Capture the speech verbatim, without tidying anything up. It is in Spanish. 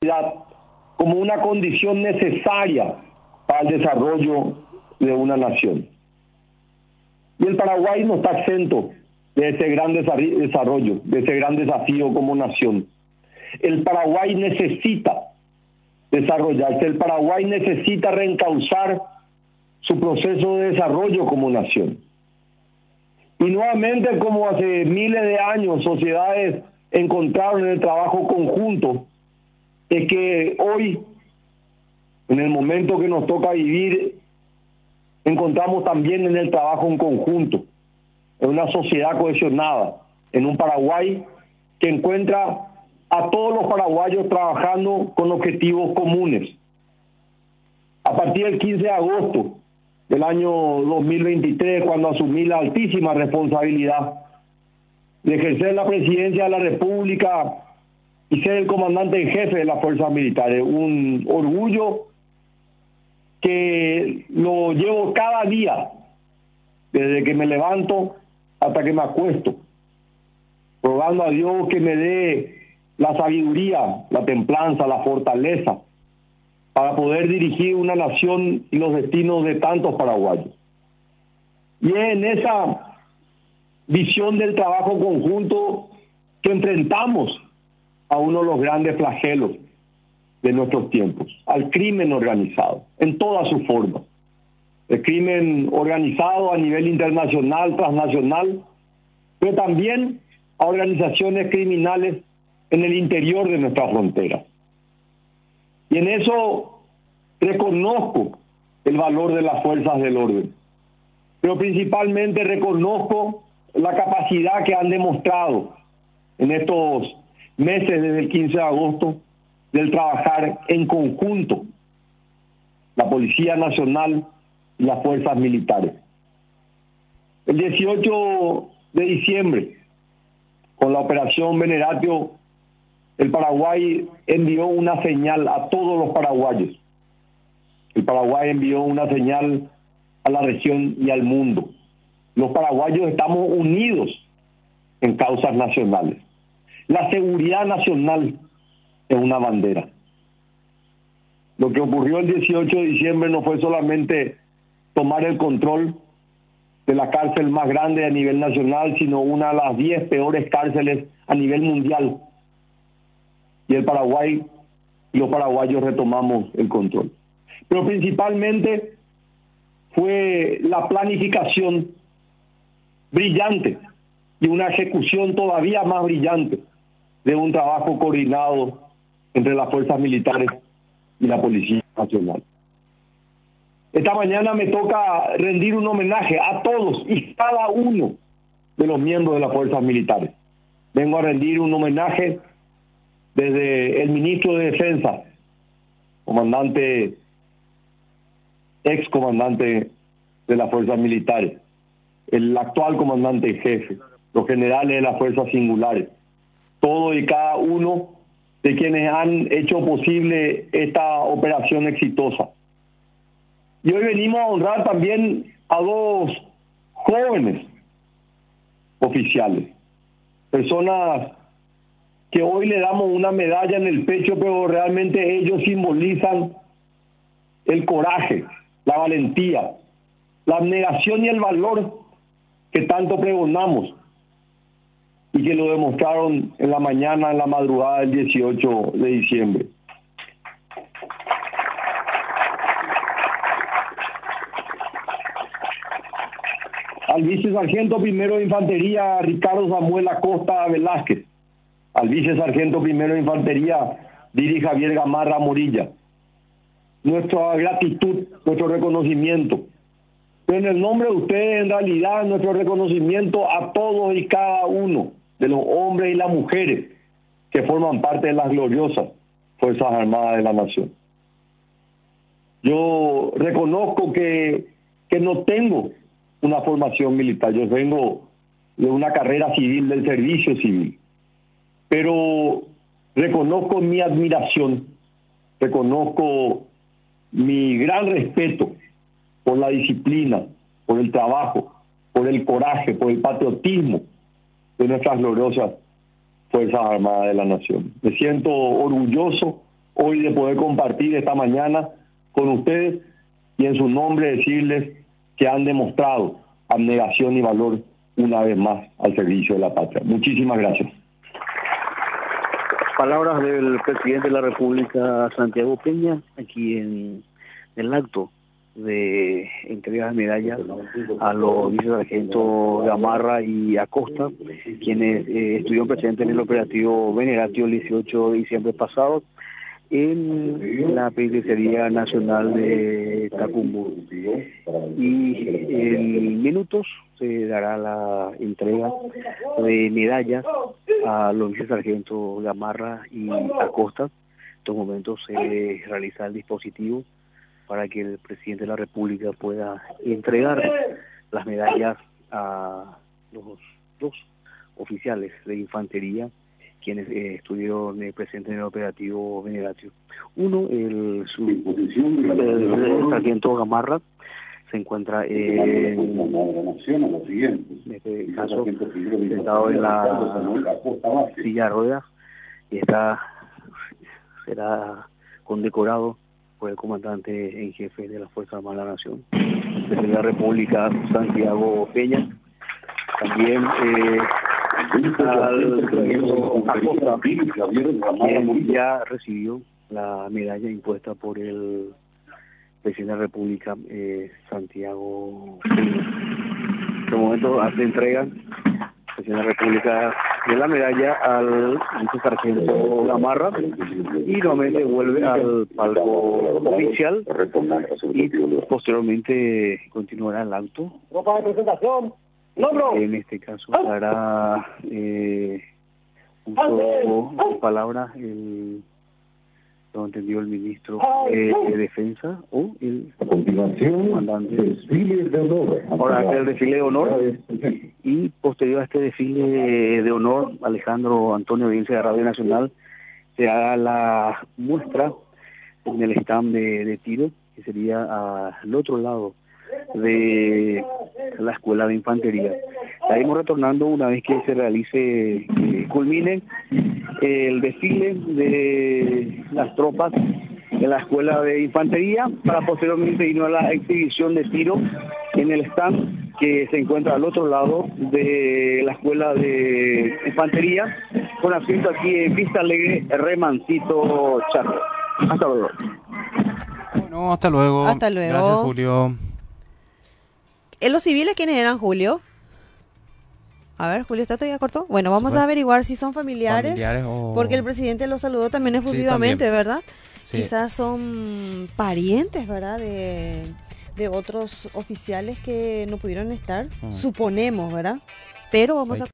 como una condición necesaria para el desarrollo de una nación. Y el Paraguay no está exento de ese gran desarrollo, de ese gran desafío como nación. El Paraguay necesita desarrollarse, el Paraguay necesita reencauzar su proceso de desarrollo como nación. Y nuevamente, como hace miles de años, sociedades encontraron en el trabajo conjunto, es que hoy, en el momento que nos toca vivir, encontramos también en el trabajo en conjunto, en una sociedad cohesionada, en un Paraguay que encuentra a todos los paraguayos trabajando con objetivos comunes. A partir del quince de agosto del año dos mil veintitrés, cuando asumí la altísima responsabilidad de ejercer la presidencia de la República y ser el comandante en jefe de las fuerzas militares, un orgullo que lo llevo cada día, desde que me levanto hasta que me acuesto, rogando a Dios que me dé la sabiduría, la templanza, la fortaleza, para poder dirigir una nación y los destinos de tantos paraguayos. Y es en esa visión del trabajo conjunto que enfrentamos a uno de los grandes flagelos de nuestros tiempos, al crimen organizado, en todas sus formas. El crimen organizado a nivel internacional, transnacional, pero también a organizaciones criminales en el interior de nuestras fronteras. Y en eso reconozco el valor de las fuerzas del orden, pero principalmente reconozco la capacidad que han demostrado en estos meses desde el quince de agosto del trabajar en conjunto la Policía Nacional y las fuerzas militares. El dieciocho de diciembre, con la operación Veneratio, el Paraguay envió una señal a todos los paraguayos. El Paraguay envió una señal a la región y al mundo. Los paraguayos estamos unidos en causas nacionales. La seguridad nacional es una bandera. Lo que ocurrió el dieciocho de diciembre no fue solamente tomar el control de la cárcel más grande a nivel nacional, sino una de las diez peores cárceles a nivel mundial. Y el Paraguay y los paraguayos retomamos el control. Pero principalmente fue la planificación brillante y una ejecución todavía más brillante de un trabajo coordinado entre las fuerzas militares y la Policía Nacional. Esta mañana me toca rendir un homenaje a todos y cada uno de los miembros de las fuerzas militares. Vengo a rendir un homenaje desde el ministro de Defensa, comandante, ex comandante de las fuerzas militares, el actual comandante en jefe, los generales de las fuerzas singulares, todos y cada uno de quienes han hecho posible esta operación exitosa. Y hoy venimos a honrar también a dos jóvenes oficiales, personas que hoy le damos una medalla en el pecho, pero realmente ellos simbolizan el coraje, la valentía, la abnegación y el valor que tanto pregonamos y que lo demostraron en la mañana, en la madrugada del dieciocho de diciembre. Al vicesargento primero de Infantería Ricardo Samuel Acosta Velázquez, al vicesargento primero de Infantería Diri Javier Gamarra Morilla, nuestra gratitud, nuestro reconocimiento. Pero en el nombre de ustedes, en realidad, nuestro reconocimiento a todos y cada uno de los hombres y las mujeres que forman parte de las gloriosas Fuerzas Armadas de la Nación. Yo reconozco que, que no tengo una formación militar, yo vengo de una carrera civil, del servicio civil, pero reconozco mi admiración, reconozco mi gran respeto por la disciplina, por el trabajo, por el coraje, por el patriotismo de nuestras gloriosas Fuerzas Armadas de la Nación. Me siento orgulloso, hoy de poder compartir esta mañana con ustedes y en su nombre decirles que han demostrado abnegación y valor una vez más al servicio de la patria. Muchísimas gracias. Palabras del presidente de la República, Santiago Peña, aquí en el acto de entrega de medallas a los vicesargentos Gamarra y Acosta, quienes eh, estuvieron presentes en el operativo Veneratio el dieciocho de diciembre pasado en la Penitenciaría Nacional de Tacumbo. Y en minutos se dará la entrega de medallas a los vicesargentos Gamarra y Acosta. En estos momentos se realiza el dispositivo para que el presidente de la República pueda entregar las medallas a los dos oficiales de infantería quienes eh, estuvieron eh, presentes en el operativo Veneratio. Uno, el, su, el, el sargento Gamarra, se encuentra eh, en este caso sentado en la silla de ruedas y está será condecorado por el comandante en jefe de la Fuerza Armada de la Nación, desde la República, Santiago Peña. También eh, al Acosta, quien ya recibió la medalla impuesta por el presidente de la República, eh, Santiago Peña. En este momento hace entrega el presidente de la República de la medalla al vicesargento Gamarra y nuevamente vuelve al palco oficial y posteriormente continuará el acto. En este caso dará eh, uso de palabra el lo entendió el ministro eh, de Defensa o el comandante desfile de honor. Ahora el desfile de honor y posterior a este desfile de honor, Alejandro Antonio Audiencia de Radio Nacional se haga la muestra en el stand de, de tiro, que sería al otro lado de la escuela de infantería. Estaremos retornando una vez que se realice, eh, culmine el desfile de las tropas en la escuela de infantería para posteriormente ir a la exhibición de tiro en el stand que se encuentra al otro lado de la escuela de infantería con asiento aquí en Vista Alegre, Remancito Charro. Hasta luego. Bueno, hasta luego. Hasta luego. Gracias, Julio. ¿En los civiles quiénes eran, Julio? A ver, Julio, ¿está todavía corto? Bueno, vamos a averiguar si son familiares, familiares o... porque el presidente los saludó también efusivamente, sí, también. ¿Verdad? Sí. Quizás son parientes, ¿verdad? De, de otros oficiales que no pudieron estar, mm. suponemos, ¿verdad? Pero vamos a...